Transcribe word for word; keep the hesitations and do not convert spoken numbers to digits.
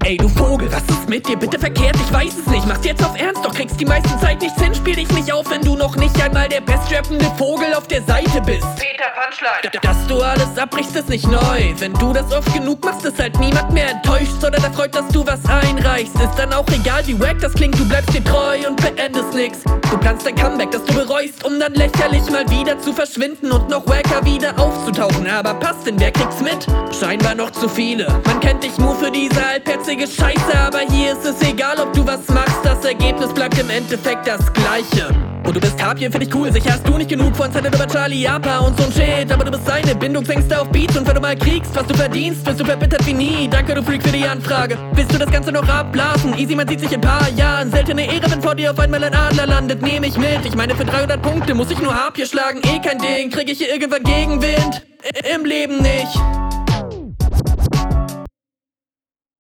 Ey du Vogel, was ist mit dir? Bitte verkehrt, ich weiß es nicht. Mach's jetzt auf Ernst, doch kriegst die meisten Zeit nichts hin. Spiel dich nicht auf, wenn du noch nicht einmal der bestrappende Vogel auf der Seite bist. Peter Punchline. D dass du alles abbrichst, ist nicht neu. Wenn du das oft genug machst, ist halt niemand mehr enttäuscht, sondern erfreut, dass du was einreichst. Ist dann auch egal, wie wack das klingt, du bleibst dir treu und beendest nix. Du planst dein Comeback, das du bereust, um dann lächerlich mal wieder zu verschwinden und noch wacker wieder aufzutauchen. Aber passt denn, wer kriegt's mit? Scheinbar noch zu viele. Man kennt dich nur für diese halbherzige Scheiße, aber hier ist es egal, ob du was machst. Das Ergebnis bleibt im Endeffekt das gleiche. Und du bist Tapir, find ich cool, sicher hast du nicht genug von Zeit über Charlie Apa und so'n Shit. Aber du bist seine Bindungsängste auf Beats und wenn du mal kriegst, was du verdienst, bist du verbittert wie nie. Danke du Freak für die Anfrage. Willst du das Ganze noch abblasen? Easy, man sieht sich in paar Jahren. Seltene Ehre, wenn vor dir auf einmal ein Adler landet, nehm ich mit. Ich meine, für dreihundert Punkte muss ich nur Harpier schlagen, eh kein Ding. Krieg ich hier irgendwann Gegenwind? I Im Leben nicht.